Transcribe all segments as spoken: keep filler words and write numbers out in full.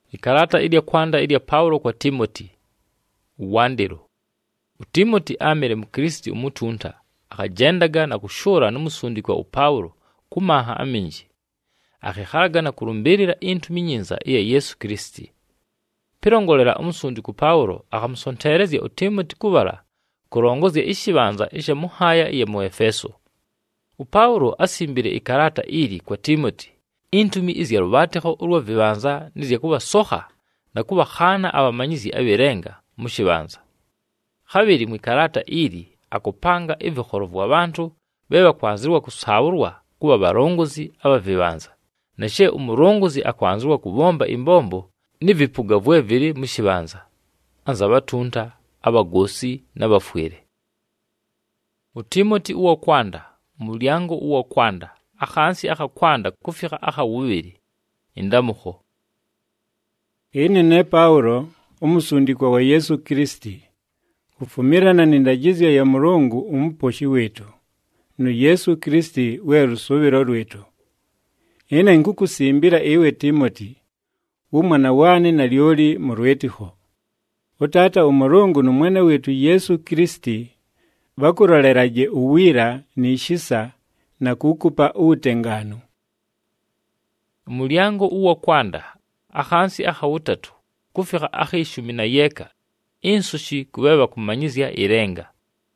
Ikarata ilya kwanda ilya Paulo kwa Timoti. Uwandiro. Timoti amere mukristi umutunta akajendaga na kushora n'umusundikwa upaulo kumaha aminji akiharaga na kurumbirira intu minyinza iya Yesu Kristi. Pirongolera umusundikwa Paulo akamusonterezya uTimoti kubara kurongozya ishibanza isha muhaya iya mu Efeso. Upaulo asimbire ikarata ili kwa Timoti intumi izya rubateho urwo vibanza nizya kuba soha na kuba khana abamanyizi abirenga mushibanza. Habiri mwikarata ili akupanga ibikhorovu abantu beba kwanzirwa kusawurwa kuba barongozi abavibanza. Nashe umurongozi akwanzirwa kubomba imbombo nivipuga vwe viri mushibanza anza batunta abagosi n'abafwere. Utimoti uwa kwanda mulyango uwa kwanda akhansi akakwanda kufika akawubiri indamuho. Ini ne Paulo umusundikwa wa Yesu Kristi kufumirana n'indagizyo ya Mulungu umuposhi wetu no Yesu Kristi we rusubiro rwetu. Ina nkukusimbira iwe Timoti umwana wane na lyoli murwetiho. Utata umulungu n'umwene wetu Yesu Kristi bakuroleraje uwira nishisa na kukupa utengano. Mulyango uwa kwanda akhansi akhawutatu kufika akhishumi na yeka insushi kubeba kumanyizya irenga.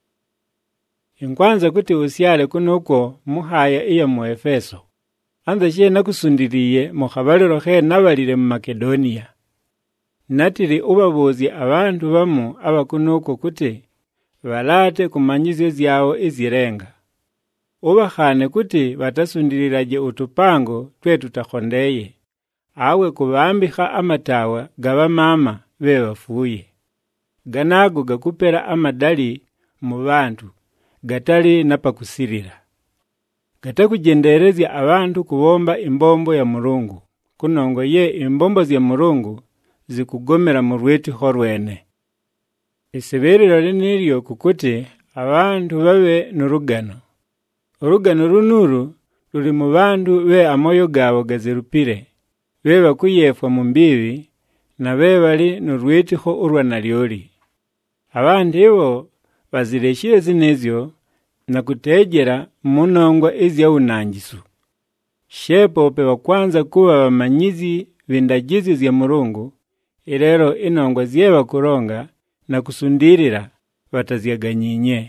Inkwanza kuti usyale kunuko muhaya iya mu Efeso. Anza she nakusundiriye mu khabaliro khe nabalire mu Makedonia. Natiri ubabozi abantu bamu abakunuko kuti balate kumanyizyo zyawo izirenga. Ubakhane kuti batasundiriraje utupango twe tutakhondeye awe kubambikha amatawa gaba mama bebafuye. Ganago gakupera amadali mu bantu gatali napakusirira. Gatakujenderezya abantu kubomba imbombo ya Mulungu kunongo ye imbombo zya Mulungu zikugomera mu rwetiho rwene. Iseberero liniryo kukuti abantu babe n'urugano. Urugano runuru ruri mu bantu be amoyo gabo gazirupire be bakuyefwa mu mbibi na be bali n'urwetiho urwa nalyoli. Abantu ibo bazireshire zinezyo na kutegera munongwa izya unangisu. Shepo pe bakwanza kuba bamanyizi bindagizi zya Mulungu ilero inongwa ziyeba kuronga na kusundirira batazyaganyinye.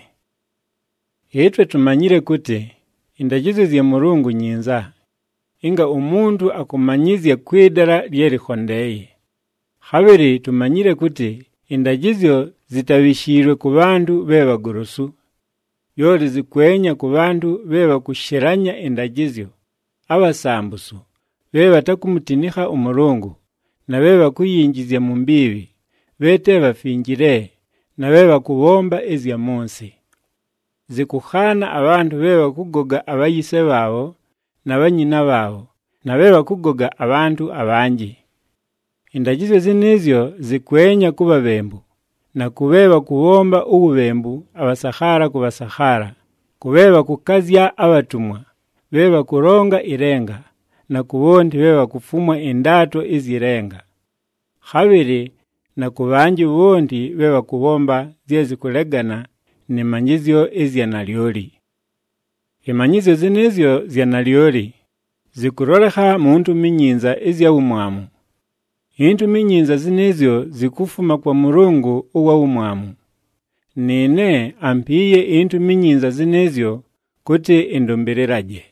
Etwe tumanyire kuti indagizi zya Mulungu nyinza inga umuntu akumanyizya kwidara lyerikhondeye. Habiri tumanyire kuti indagizyo zitabishirwe ku bantu beba gurusu yori zikwenya ku bantu beba kushiranya indagizyo abasambusu beba takumutinikha umulungu na beba kuyingizya mu mbibi bete bafingire na beba kubomba ezya munsi. Zikukhana abantu beba kugoga abayise babo na banyina babo na beba kugoga abantu abanji. Indagizyo zinizyo zikwenya kuba bembu na kubeba kubomba ububembu abasahara kubasahara kubeba kukazya abatumwa beba kuronga irenga na kubondi beba kufumwa indato izirenga. Habiri na kubanji bondi beba kubomba ziyezi kulegana ni manyizyo izya nalyoli. Imanyizyo zinizyo zya nalyoli zikuroleha muntu minyinza izya umwamu. Intu minyinza zinizyo zikufuma kwa Mulungu uwa umwamu. Nene ampiye intu minyinza zinizyo kuti indombiriraje.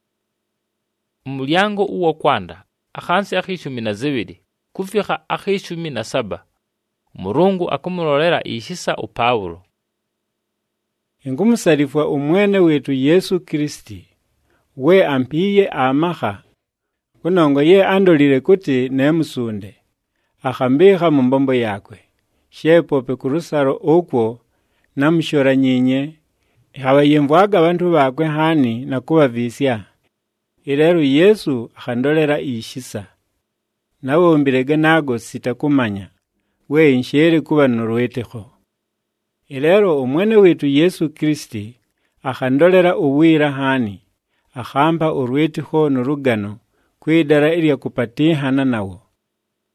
Mulyango uwa kwanda akhansi akhishumi na zibiri kufika akhishumi na saba Mulungu akumurolera ishisa upaulo. Ingumusarifwa umwene wetu Yesu Kristi we ampiye amaha kunongo ye andolire kuti nemusunde akhambiha mu mbombo yakwe shepo pe kurusaro okwo namushora nyinye habayemvwaga abantu bakwe hani na kubavisya. Ilero Yesu akhandolera ishisa nawombirega nago sitakumanya we inshere kuba nurweteho. Ilero umwene wetu Yesu Kristi akhandolera uwira hani akhamba urweteho nurugano kwidara ilya kupatihana nawo.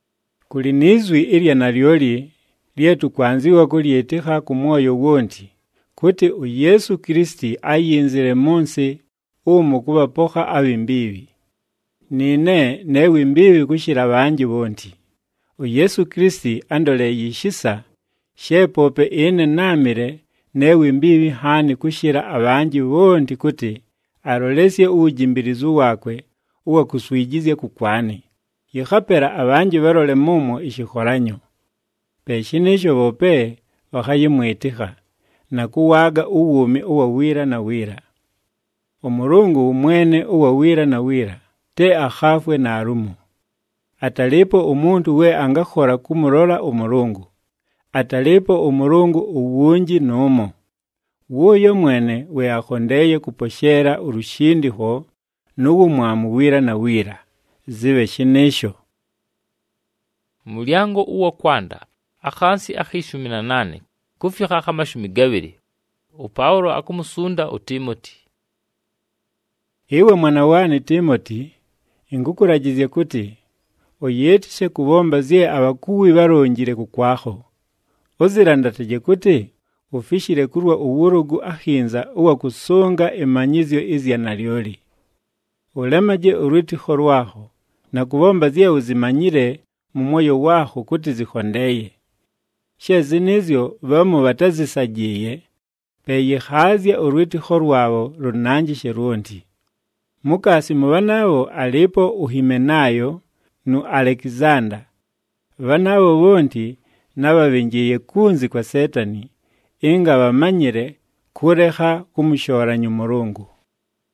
Kuli nizwi ilya nalyoli lyetu kwanziwa kulyetikha ku mwoyo wonti, kuti u Yesu Kristi ayinzile munsi umu kubapoka abimbibi. Nine newe imbibi kushira banji bonti. U Yesu Kristi andole yishisa, shepope ine namire newe imbibi hani kushira abanji bonti kuti arolesye ujimbirizu wakwe uwa kuswijizye kukwani. Yikhapera abanji barole mumo ishikhoranyo. Peshinisho bope wakhayimwetikha na kuwaga uwumi uwa wira na wira. Umurungu mwene uwa wira na wira te akhafwe na arumu. Atalipo umuntu we angakhora kumurola umurungu. Atalipo umurungu uwunji nomo. Wuyo mwene we akhondeye kuposhera urushindiho nugu mwamu wira na wira. Zibe shinesho. Mulyango uwa kwanda akhansi akhishumi na nane kufika khamashumi gabiri. Upaulo akumusunda u Timoti. Iwe mwana wani Timoti, ingukuragizye kuti oyetishe kubomba zye abakuwi barongire kukwakho. Ozirandateje kuti ufishire kurwa uwurugu akhinza uwa kusonga emanyizyo izya nalyoli. Ulemaje urwitiho rwaho na kubomba zye uzimanyire mu moyo waho kuti zikhondeye. Shezi nizyo bamu batazisagiye peyikhazya urwitiho rwabo runanjishe rundi. Mukasi mubanabo alipo Uhimenayo nu Alexander. Banabo bonti nababengiye kunzi kwa Setani inga bamanyire kureha kumushoranya umurungu.